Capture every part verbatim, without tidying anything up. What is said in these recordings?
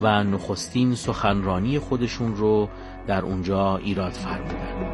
و نخستین سخنرانی خودشون رو در اونجا ایراد فرمودن.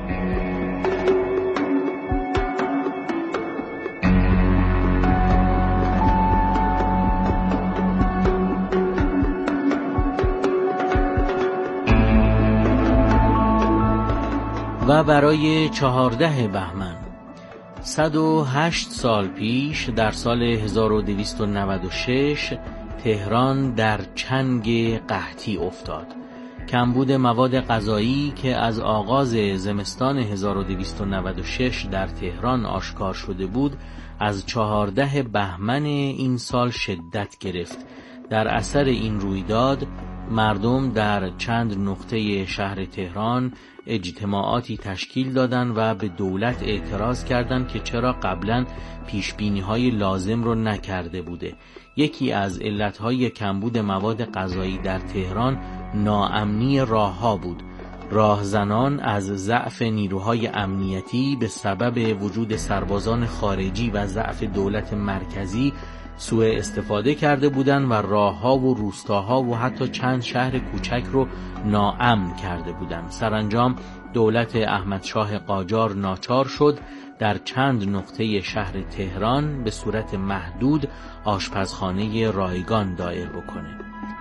و برای چهارده بهمن صد و هشت سال پیش در سال هزار و دویست و نود و شش تهران در چنگ قحطی افتاد. کمبود مواد غذایی که از آغاز زمستان هزار و دویست و نود و شش در تهران آشکار شده بود از چهارده بهمن این سال شدت گرفت. در اثر این رویداد مردم در چند نقطه شهر تهران اجتماعاتی تشکیل دادند و به دولت اعتراض کردند که چرا قبلا پیشبینی‌های لازم رو نکرده بوده. یکی از علتهای کمبود مواد غذایی در تهران ناامنی راه‌ها بود. راهزنان از ضعف نیروهای امنیتی به سبب وجود سربازان خارجی و ضعف دولت مرکزی سوء استفاده کرده بودند و راه‌ها و روستاها و حتی چند شهر کوچک رو ناامن کرده بودند. سرانجام دولت احمد شاه قاجار ناچار شد در چند نقطه شهر تهران به صورت محدود آشپزخانه رایگان دایر بکنه.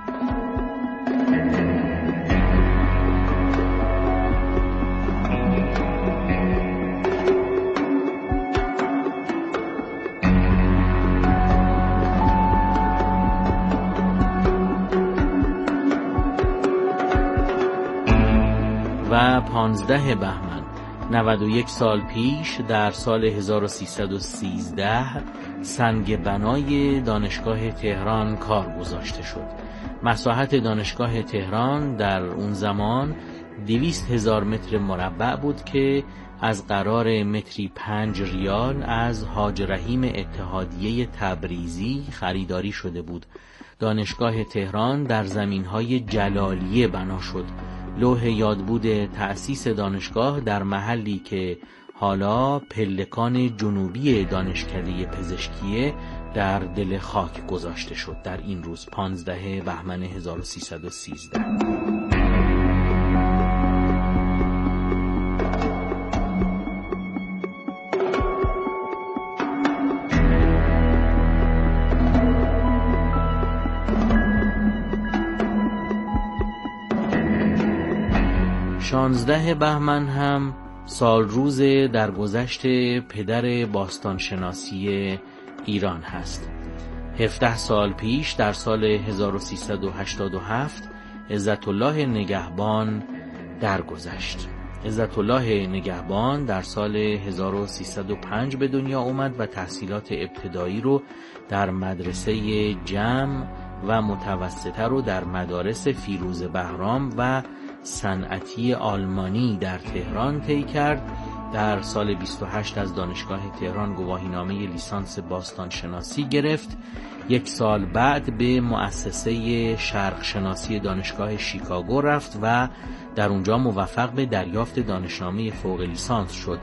و پانزده بهمن نود و یک سال پیش در سال هزار و سیصد و سیزده سنگ بنای دانشگاه تهران کار گذاشته شد. مساحت دانشگاه تهران در اون زمان دویست هزار متر مربع بود که از قرار متری پنج ریال از حاج رحیم اتحادیه تبریزی خریداری شده بود. دانشگاه تهران در زمینهای جلالیه بنا شد. لوح یادبود تأسیس دانشگاه در محلی که حالا پلکان جنوبی دانشکده پزشکیه در دل خاک گذاشته شد در این روز پانزده بهمن هزار و سیصد و سیزده. شانزده بهمن هم سال روز درگذشت پدر باستانشناسی ایران هست. هفده سال پیش در سال هزار و سیصد و هشتاد و هفت عزت الله نگهبان درگذشت. عزت الله نگهبان در سال هزار و سیصد و پنج به دنیا اومد و تحصیلات ابتدایی رو در مدرسه جمع و متوسطه رو در مدارس فیروز بهرام و صنعتی آلمانی در تهران طی کرد. در سال بیست و هشت از دانشگاه تهران گواهینامه لیسانس باستان شناسی گرفت. یک سال بعد به مؤسسه شرق شناسی دانشگاه شیکاگو رفت و در اونجا موفق به دریافت دانشنامه فوق لیسانس شد.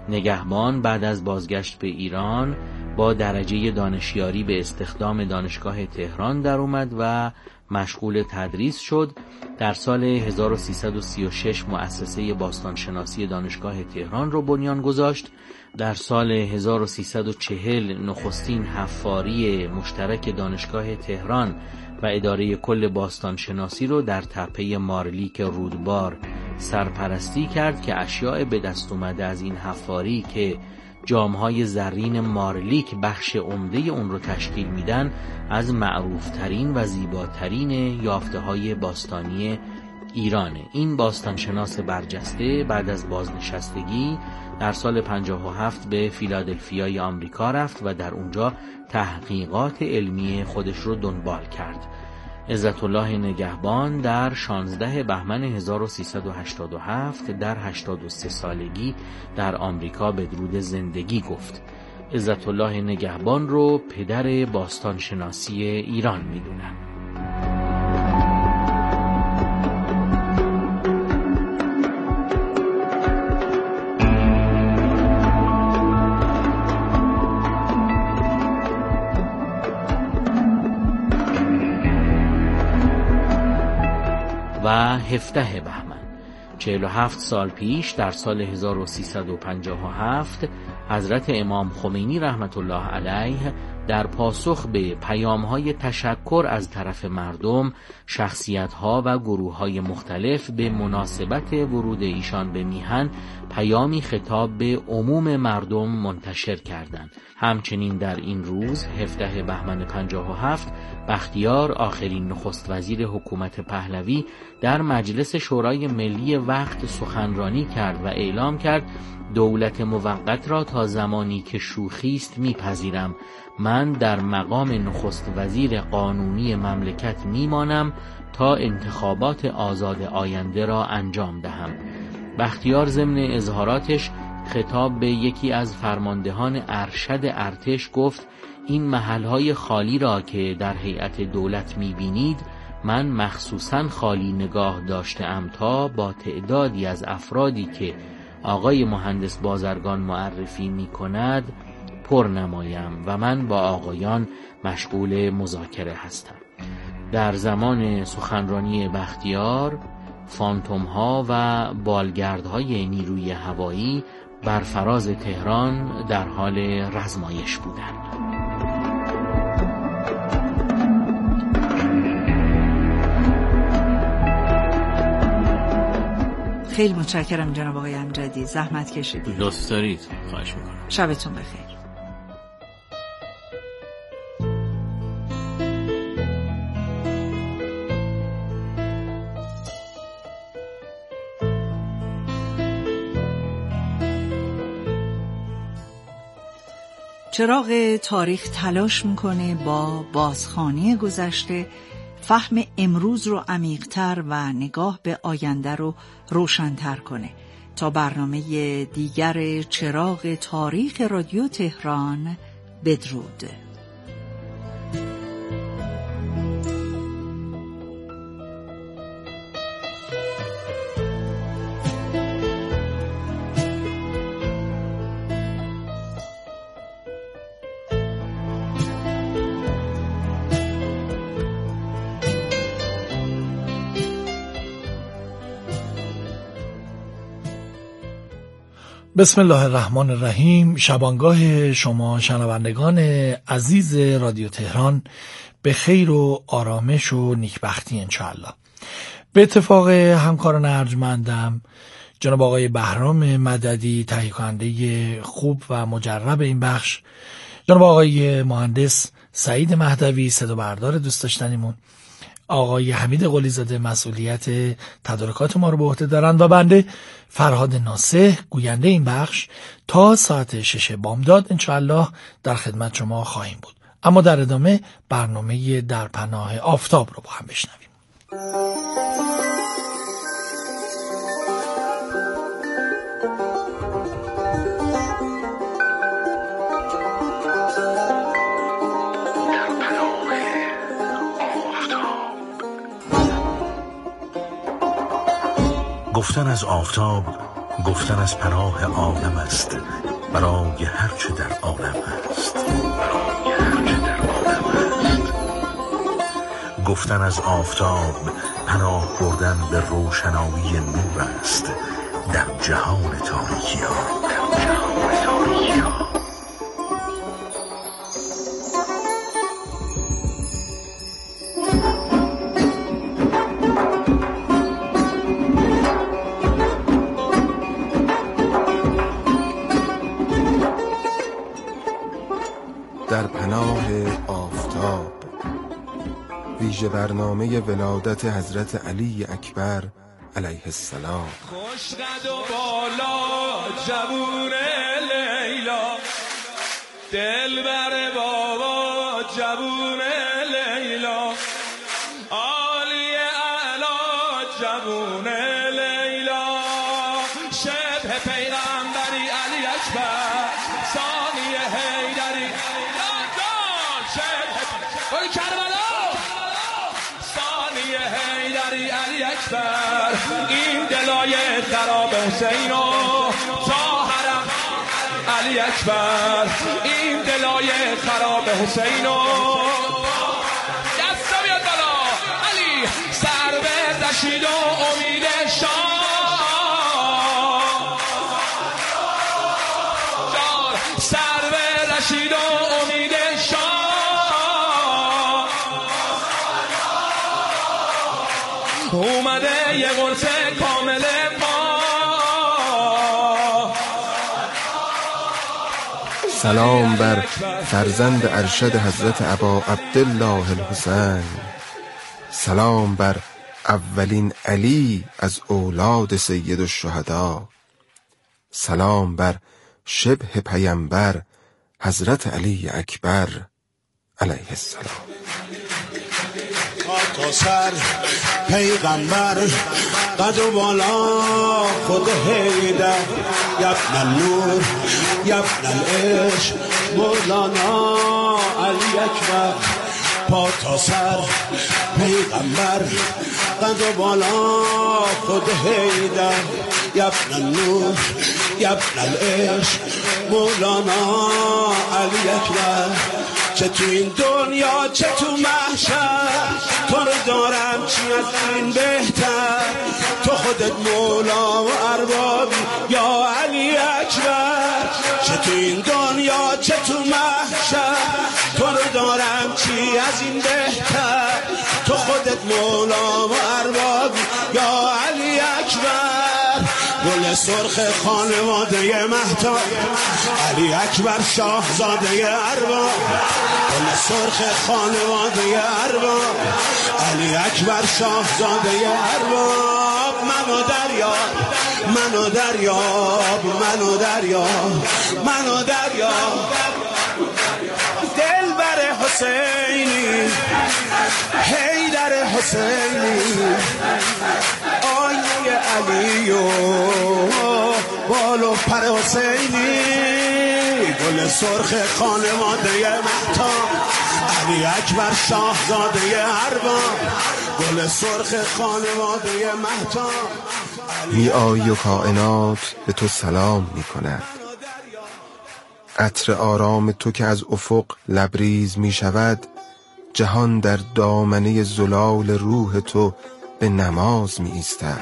نگهبان بعد از بازگشت به ایران با درجه دانشیاری به استخدام دانشگاه تهران در اومد و مشغول تدریس شد. در سال هزار و سیصد و سی و شش مؤسسه باستانشناسی دانشگاه تهران رو بنیان گذاشت. در سال هزار و سیصد و چهل نخستین حفاری مشترک دانشگاه تهران و اداره کل باستانشناسی رو در تپه مارلیک رودبار سرپرستی کرد که اشیاء به دست اومده از این حفاری که جامهای زرین مارلیک بخش عمده اون رو تشکیل میدن از معروفترین و زیباترین یافته‌های باستانی ایرانه. این باستانشناس برجسته بعد از بازنشستگی در سال پنجاه و هفت به فیلادلفیای آمریکا رفت و در اونجا تحقیقات علمی خودش رو دنبال کرد. عزت الله نگهبان در شانزده بهمن هزار و سیصد و هشتاد و هفت در هشتاد و سه سالگی در آمریکا بدرود زندگی گفت. عزت الله نگهبان رو پدر باستانشناسی ایران میدونن. و هفده بهمن. چهل و هفت سال پیش در سال هزار و سیصد و پنجاه و هفت حضرت امام خمینی رحمت الله علیه در پاسخ به پیام‌های تشکر از طرف مردم، شخصیت‌ها و گروه‌های مختلف به مناسبت ورود ایشان به میهن پیامی خطاب به عموم مردم منتشر کردند. همچنین در این روز هفده بهمن پنجاه و هفت بختیار آخرین نخست وزیر حکومت پهلوی در مجلس شورای ملی وقت سخنرانی کرد و اعلام کرد دولت موقت را تا زمانی که شوخی است میپذیرم. من در مقام نخست وزیر قانونی مملکت میمانم تا انتخابات آزاد آینده را انجام دهم. بختیار ضمن اظهاراتش خطاب به یکی از فرماندهان ارشد ارتش گفت این محلهای خالی را که در هیئت دولت میبینید من مخصوصاً خالی نگاه داشتم تا با تعدادی از افرادی که آقای مهندس بازرگان معرفی می کند پر نمایم و من با آقایان مشغول مذاکره هستم. در زمان سخنرانی بختیار فانتوم ها و بالگردهای نیروی هوایی بر فراز تهران در حال رزمایش بودند. خیلی متشکرم جناب آقای امجدی، زحمت کشیدید. لطف دارید، خواهش میکنم. شبتون بخیر. چراغ تاریخ تلاش میکنه با بازخوانی گذشته فهم امروز رو عمیق‌تر و نگاه به آینده رو روشن‌تر کنه. تا برنامه دیگر چراغ تاریخ رادیو تهران، بدرود. بسم الله الرحمن الرحیم. شبانگاه شما شنوندگان عزیز رادیو تهران به خیر و آرامش و نیکبختی انشاءالله. به اتفاق همکاران ارجمندم جناب آقای بهرام مددی، تهیه کننده خوب و مجرب این بخش، جناب آقای مهندس سعید مهدوی صدا بردار دوست داشتنیمون، آقای حمید قلیزاده مسئولیت تدارکات ما رو به عهده دارن و بنده فرهاد ناصح گوینده این بخش تا ساعت شش بامداد انشاءالله در خدمت شما خواهیم بود. اما در ادامه برنامه در پناه آفتاب رو با هم بشنویم. گفتن از آفتاب گفتن از پناه آدم است، برای هر چه در عالم است. برای هر چه در عالم است. گفتن از آفتاب پناه بردن به روشنایی نور است در جهان تاریکی ها. در جهان تاریکی ها. در پناه آفتاب، ویژه برنامه ولادت حضرت علی اکبر علیه السلام. خوشقد و بالا جوون لیلا، دلبر بابا جوون لیلا، عالی اعلا جوون لیلا، شبه پیغمبری علی اکبر، ثانی حیدری وای کربلا، ثانی حیدری علی اکبر، این دلای خراب حسینو تا حرم علی اکبر، این دلای خراب حسینو دستا بیاد بالا علی، سر به دشید و اومده یه قرص کامل پا. سلام بر فرزند ارشد حضرت ابا عبدالله الحسین، سلام بر اولین علی از اولاد سید الشهدا، سلام بر شبه پیامبر حضرت علی اکبر علیه السلام. تا سر پیغمبر قد و بالا خود حیدر، یبن نور یبن العشق مولانا علی اکبر. پا تا سر پیغمبر قد و بالا خود حیدر، یبن نور یبن العشق مولانا علی اکبر. چه تو این دنیا چه تو محشر تو رو دارم چی از این بهتر، تو خودت مولا و اربابی یا علی اکبر. چه تو این دنیا چه تو محشر تو رو دارم چی از این بهتر، تو خودت مولا و اربابی یا علی اکبر. گل سرخ خانواده مهتاب علی اکبر شاهزاده ارباب، گل سرخ خانواده ارباب علی اکبر شاهزاده ارباب. منو دریاب منو دریاب منو دریاب منو دریاب، دل بر حسینی حیدر حسینی، آینه علی و بال و پر حسینی. گل سرخ خانواده مهتاب علی اکبر شاهزاده ارباب، گل سرخ خانواده مهتاب. می آیی و کائنات به تو سلام می کند، عطر آرام تو که از افق لبریز می شود، جهان در دامنه زلال روح تو به نماز می ایستد.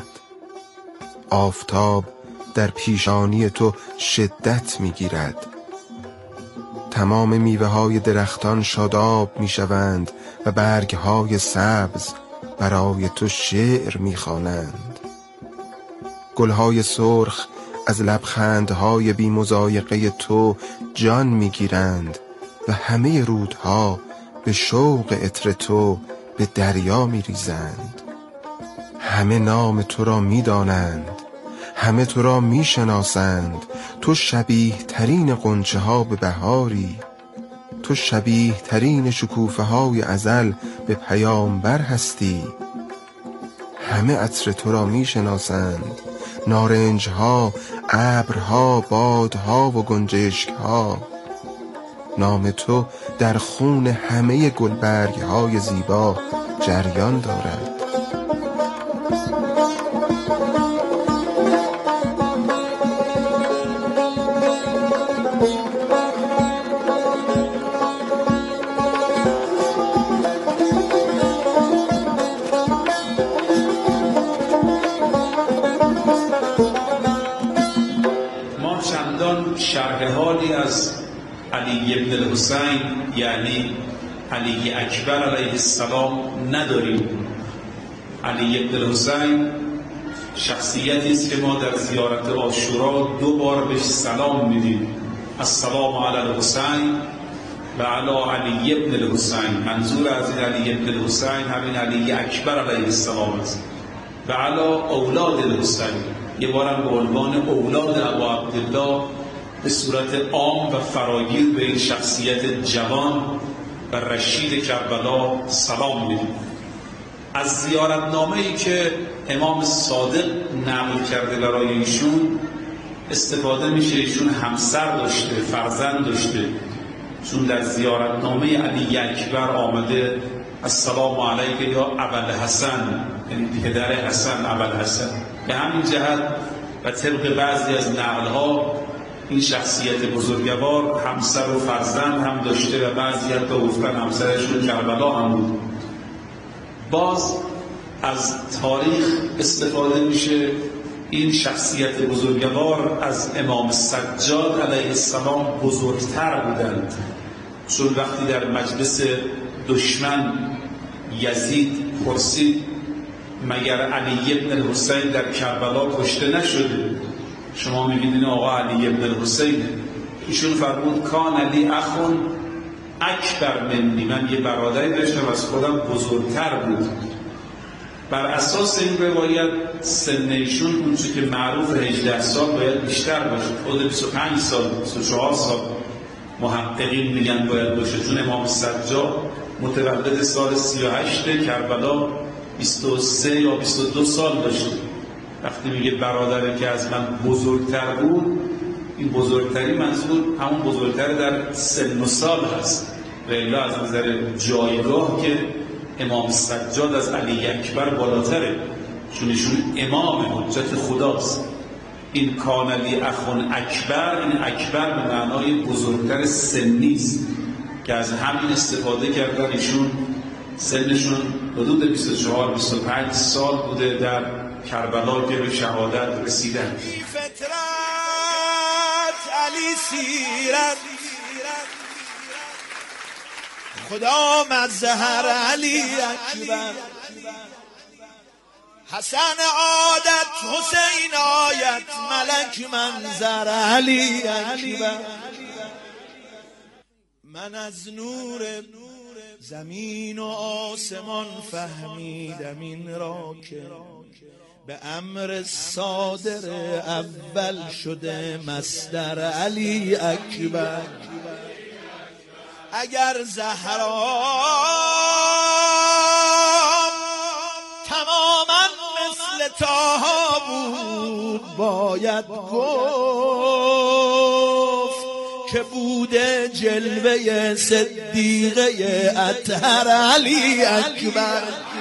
آفتاب در پیشانی تو شدت می گیرد، تمام میوه های درختان شاداب می شوند و برگ های سبز برای تو شعر می خوانند. گل های سرخ از لبخندهای بی مضایقه تو جان می گیرند و همه رودها به شوق عطر تو به دریا می ریزند. همه نام تو را می دانند، همه تو را می شناسند. تو شبیه ترین غنچه ها به بهاری، تو شبیه ترین شکوفه های ازل به پیامبر هستی. همه عطر تو را می شناسند، نارنج ها، ابرها، بادها و گنجشک ها. نام تو در خون همه گلبرگ های زیبا جریان دارد. ما چندان شرح حالی از علی ابن الحسین یعنی علی اکبر علیه السلام نداریم. علی ابن الحسین شخصیتی است که ما در زیارت عاشورا دو بار بهش سلام میدیم، السلام علی الحسین و علی علی ابن الحسین. منظور از این علی ابن الحسین همین علی اکبر علیه السلام است و علی اولاد الحسین، یه بارم به عنوان اولاد ابا عبدالله به صورت عام و فراگیر به این شخصیت جوان و رشید کربلا سلام میدیم. از زیارتنامه‌ای که امام صادق نقل کرده برای ایشون استفاده میشه. ایشون همسر داشته، فرزند داشته، چون در زیارتنامه علی اکبر آمده السلام علیک یا ابوالحسن، یعنی پدر حسن ابوالحسن. به همین جهت و طبق بعضی از نقل‌ها این شخصیت بزرگوار همسر و فرزند هم داشته و بعضی حتی گفتن همسرشون کربلا هم بود. باز از تاریخ استفاده میشه. این شخصیت بزرگوار از امام سجاد علیه السلام بزرگتر بودند، چون وقتی در مجلس دشمن یزید پرسید مگر علی ابن الحسین در کربلا کشته نشده؟ شما میگید آقا علی ابن الحسین. ایشون فرمود کان علی اخون اکبر منی، من یه برادری داشتم از خودم بزرگتر بود. بر اساس این روایت سن ایشون اون چه که معروف هجده سال باید بیشتر باشه، خود بیست و پنج سال بیست و چهار سال محققین میگن باید باشه، چون امام سجاد متولد سال سی و هشت کربلا بیست و سه یا بیست و دو سال داشته. وقتی میگه برادری که از من بزرگتر بود، این بزرگتری منظور همون بزرگتر در سن و سال هست و الا از نظر جایگاه که امام سجاد از علی اکبر بالاتره، چون ایشون امام حجت خداست. این کان علی اخون اکبر، این اکبر به معنای بزرگتر سنی است که از همین استفاده کردن. ایشون سنشون حدود بیست و چهار بیست و پنج سال بوده در کربلا که به شهادت رسیدن. فطرت علی سیرت خدا مظهر علی اکبر، حسن عادت حسین آیت ملک منظر علی اکبر. من از نور زمین و آسمان فهمیدم این را که به امر صادر اول شده مصدر علی اکبر. اگر زهرا تماما مثل طه بود باید گفت که بوده جلوه صدیقه اطهر علی اکبر.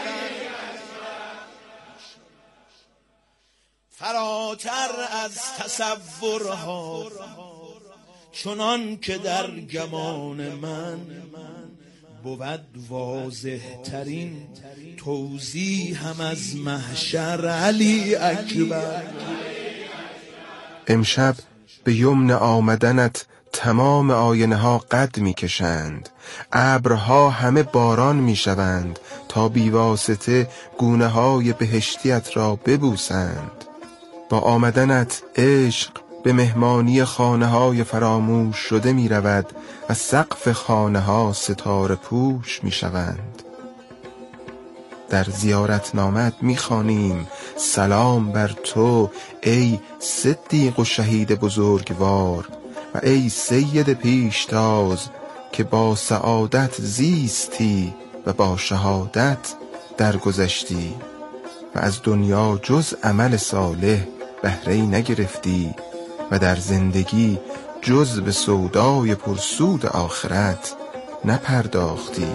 فراتر از تصورها چنان که در گمان من بود واضح ترین توضیح هم از محشر علی اکبر. امشب به یمن آمدنت تمام آینه ها قد می کشند، ابرها همه باران می شوند تا بیواسطه گونه های بهشتیت را ببوسند. با آمدنت عشق به مهمانی خانه های فراموش شده می رود و سقف خانه ها ستاره پوش می شوند. در زیارت نامت می خوانیم سلام بر تو ای صدیق و شهید بزرگوار و ای سید پیشتاز که با سعادت زیستی و با شهادت درگذشتی و از دنیا جز عمل صالح بهره‌ای نگرفتی و در زندگی جز به سودای پرسود آخرت نپرداختی.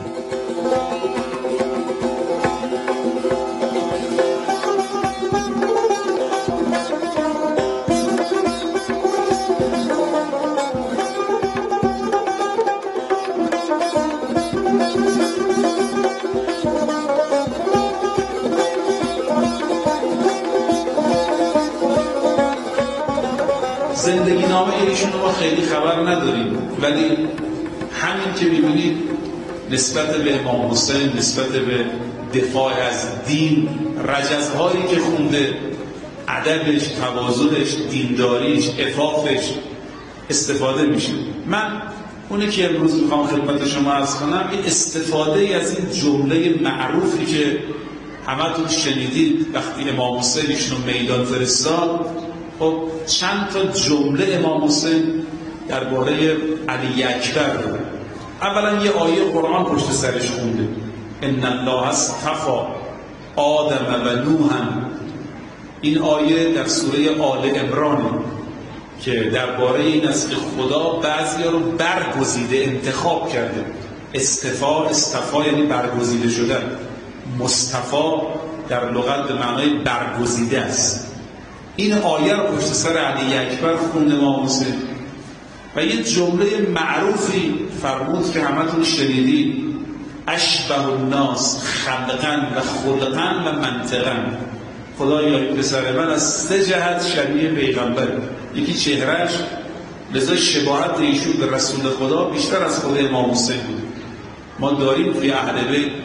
زندگی نامه ایشون رو ما خیلی خبر نداریم، ولی همین که میبینید نسبت به امام حسین، نسبت به دفاع از دین، رجزهایی که خونده، ادبش، تواضعش، دینداریش، عفافش استفاده میشه. من اونی که امروز میخوام خدمت شما عرض کنم یه استفاده از این جمله معروفی که همتون شنیدید وقتی امام حسین ایشون رو میدان فرستاد. خب چند تا جمله امام حسین درباره علی اکبر داره. اولا یه آیه قرآن پشت سرش خونده، ان الله اصطفی آدم و نوحا. این آیه در سوره آل عمران که درباره این است که خدا بعضیا رو برگزیده انتخاب کرده. استفا استفا یعنی برگزیده شدن. مصطفی در لغت به معنای برگزیده است. این آیه رو پشت سر علی اکبر خونده امام حسین و یه جمله معروفی فرمود که همتون شنیدید، اشبه الناس خلقا و خلقا و منطقا. خدایا پسر من از سه جهت شبیه پیغمبر. یکی چهرهش، لذا شباهت ایشون به رسول خدا بیشتر از خود امام حسین بود. ما داریم توی اهل بیت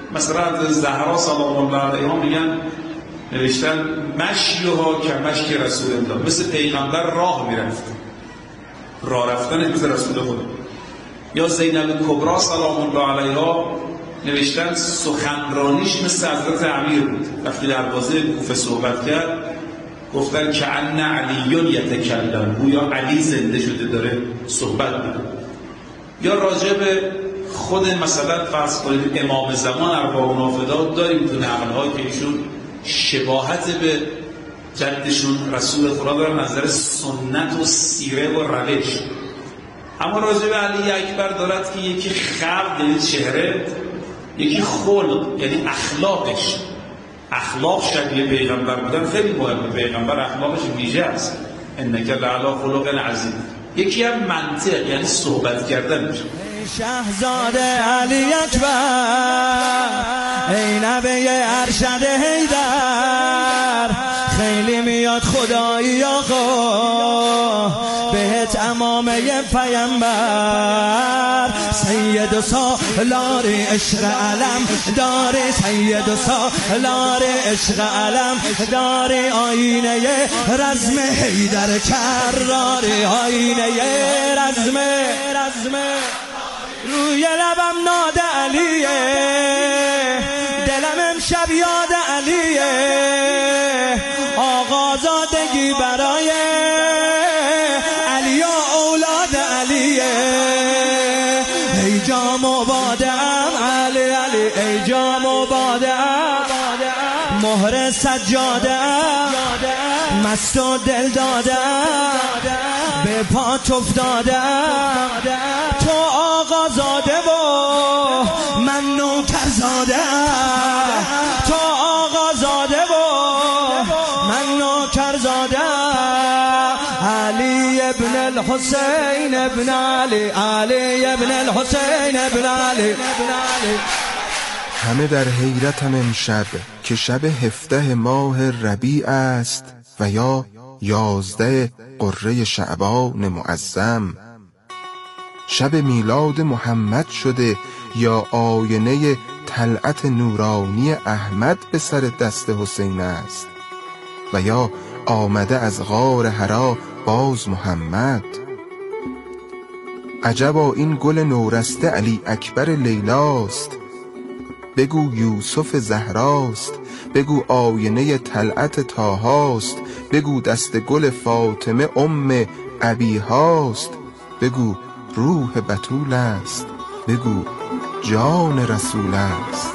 مثلا از زهرا سلام الله علیها میگن نوشتن مشیها که مشی رسول الله، مثل پیغمبر راه میرفت، راه رفتن مثل رسول خدا. یا زینب کبرا سلام الله علیها نوشتن سخنرانیش مثل حضرت امیر بود، وقتی دروازه کوفه صحبت کرد گفتن که ان علی یتکلم، گویا علی زنده شده داره صحبت میکنه. یا راجع به خود مثلا فرض کنید امام زمان ارباب نافدات داریم تو نقل‌هایی که ایشون شباهت به جدشون رسول خدا دارن نظر سنت و سیره و روش. اما راجع به علی اکبر دارد که یکی خلق یعنی چهره، یکی خلق یعنی اخلاقش. اخلاق شکل پیغمبر بودن خیلی مهمه، پیغمبر اخلاقش ویژه است، انک لعلی خلق عظیم. یکی هم منطق یعنی صحبت کردن میشه. شهزاده علی اکبر، ای نبی ارشد حیدر، خیلی میاد خدایی آقا بهت امامه پیمبر. سید و سالار عشق علم داری، سید و سالار عشق علم داری، آینه رزم حیدر کراری، آینه رزم رزم روی لبم ناد علیه، دلم امشب یاد علیه، آقازادگی برای علی و اولاد علیه. ای جام و بادم علی علی، ای جام و بادم مهر سجادم، مست و دل دادم به پات افتادم، تو آقا زاده و من نوکر زاده، تو آقا زاده و من نوکر زاده. علی ابن الحسین ابن علی، علی ابن الحسین ابن علی. همه در حیرتم امشب که شب هفده ماه ربیع است و یا یازده قره شعبان معظم، شب میلاد محمد شده یا آینه طلعت نورانی احمد به سر دست حسین است و یا آمده از غار حرا باز محمد. عجبا این گل نورسته علی اکبر لیلاست، بگو یوسف زهراست، بگو آینه طلعت طاهاست، بگو دست گل فاطمه ام ابیهاست، بگو روح بتول است، بگو جان رسول است.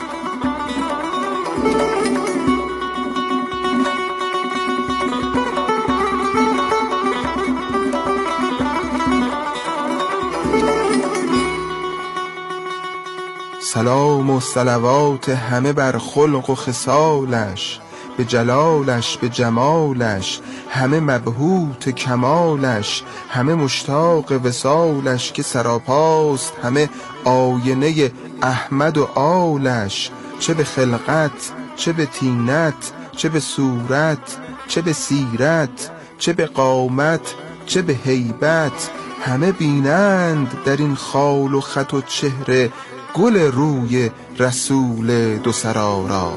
سلام و صلوات همه بر خلق و خصالش، به جلالش به جمالش، همه مبهوت کمالش، همه مشتاق وصالش که سراپاست، همه آینه احمد و آلش، چه به خلقت چه به طینت چه به صورت چه به سیرت چه به قامت چه به هیبت، همه بینند در این خال و خط و چهره گل روی رسول دو سرارا.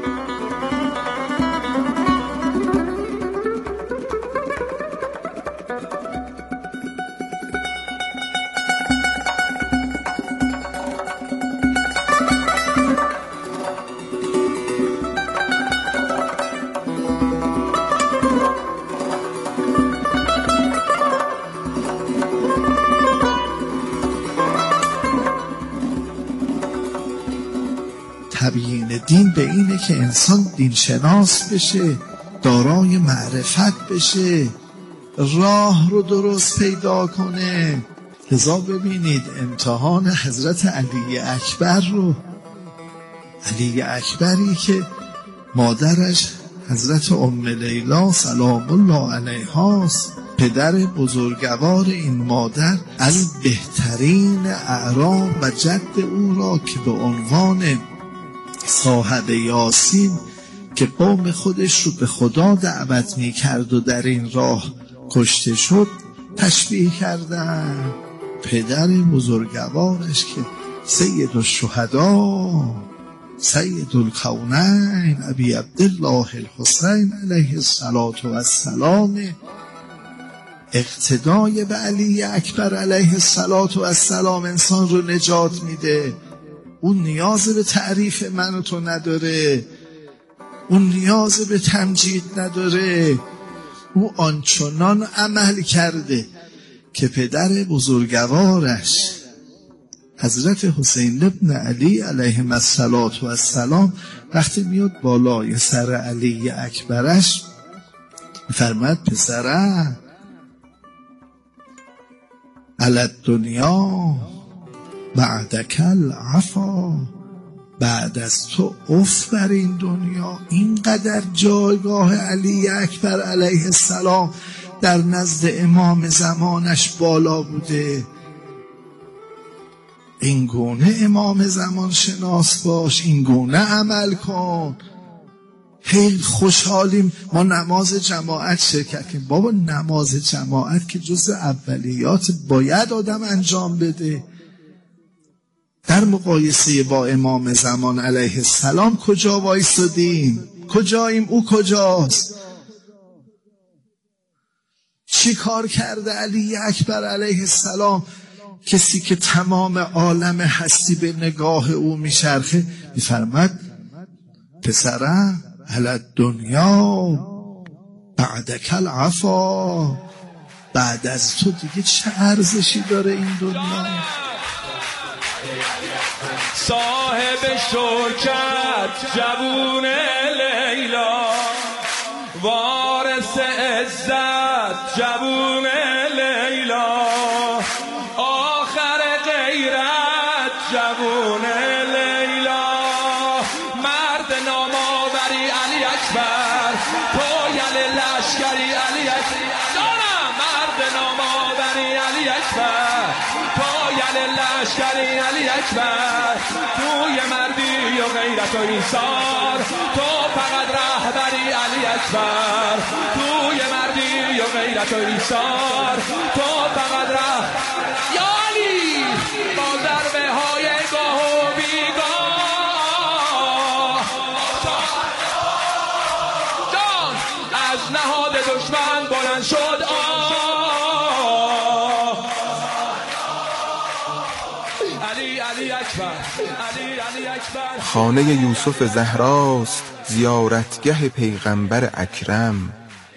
تبیین دین به اینه که انسان دین شناس بشه، دارای معرفت بشه، راه رو درست پیدا کنه. لذا ببینید امتحان حضرت علی اکبر رو، علی اکبری که مادرش حضرت ام لیلا سلام الله علیهاست، پدر بزرگوار این مادر از بهترین اعراب و جد او را که به عنوان صاحب یاسین که قوم خودش رو به خدا دعوت می کرد و در این راه کشته شد تشبیه کردن. پدر بزرگوارش که سید الشهدا سید الکونین ابی عبدالله الحسین علیه الصلاة و السلام. اقتدای به علی اکبر علیه الصلاة و السلام انسان رو نجات میده. اون نیاز به تعریف من و تو نداره، اون نیاز به تمجید نداره. او آنچنان عمل کرده که پدر بزرگوارش حضرت حسین ابن علی علیه الصلاة و السلام وقتی میاد بالای سر علی اکبرش فرمد پسره علی دنیا بعدک العفا، بعد از تو اف بر این دنیا. اینقدر جایگاه علی اکبر علیه السلام در نزد امام زمانش بالا بوده. این گونه امام زمان شناس باش، این گونه عمل کن. خیلی خوشحالیم ما نماز جماعت شرکت کنیم. بابا نماز جماعت که جز اولیات باید آدم انجام بده. در مقایسه با امام زمان علیه السلام کجا وایسادیم؟ کجاییم؟ او کجاست؟ چی کار کرده علی اکبر علیه السلام؟ کسی که تمام عالم هستی به نگاه او میچرخه میفرمد پسره علی دنیا بعدک العفا، بعد از تو دیگه چه ارزشی داره این دنیا؟ صاحب شوکت جوون لیلا، وارث عزت جوون لیلا، آخر غیرت جوون لیلا، مرد نامآوری علی اکبر، پایل لشکری علی اکبر، دارم مرد نامآوری علی اکبر، پایل لشکری علی اکبر، توی مردی و غیرت و ایثار تو فقط رهبری علی اکبر، توی مردی و غیرت و ایثار تو فقط ره یا علی، با ضربه های گاه و بیگاه جان از نهاد دشمن بلند شد آه. علی علی اکبر علی علی اکبر. خانه یوسف زهراست زیارتگه پیغمبر اکرم،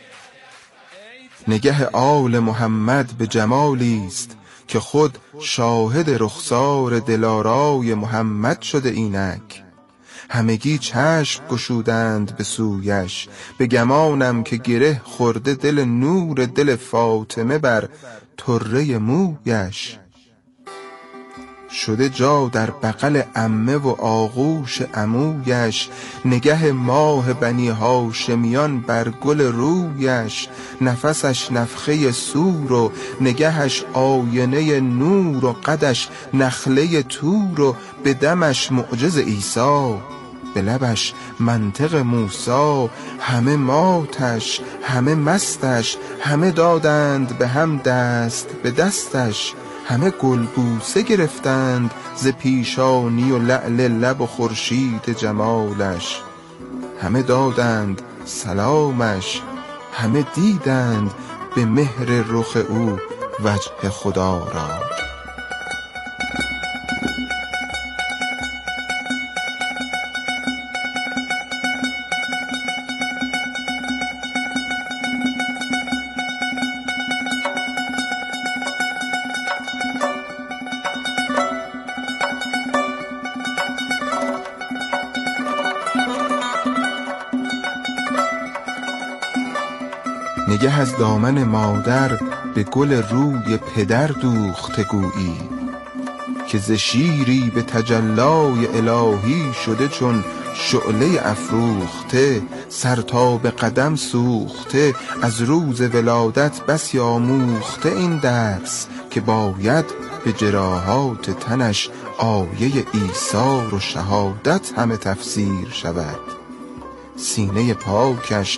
نگه آل محمد به جمالی است که خود شاهد رخسار دلارای محمد شده اینک. همگی چشم گشودند به سویش، به گمانم که گره خورده دل نور دل فاطمه بر طره مویش. شده جا در بغل عمه و آغوش عمویش، نگه ماه بنی هاشمیان بر گل رویش. نفسش نفخه سور و نگهش آینه نور و قدش نخله تور و به دمش معجز عیسی، به لبش منطق موسی. همه ماتش همه مستش، همه دادند به هم دست به دستش. همه گلبوسه گرفتند ز پیشانی و لعل لب و خورشید جمالش. همه دادند سلامش، همه دیدند به مهر رخ او وجه خدا را. نگه از دامن مادر به گل روی پدر دوخته گویی، که ز شیری به تجلای الهی شده چون شعله افروخته. سر تا به قدم سوخته از روز ولادت بسی آموخته این درس، که باید به جراحات تنش آیه ایثار و شهادت همه تفسیر شود. سینه پاکش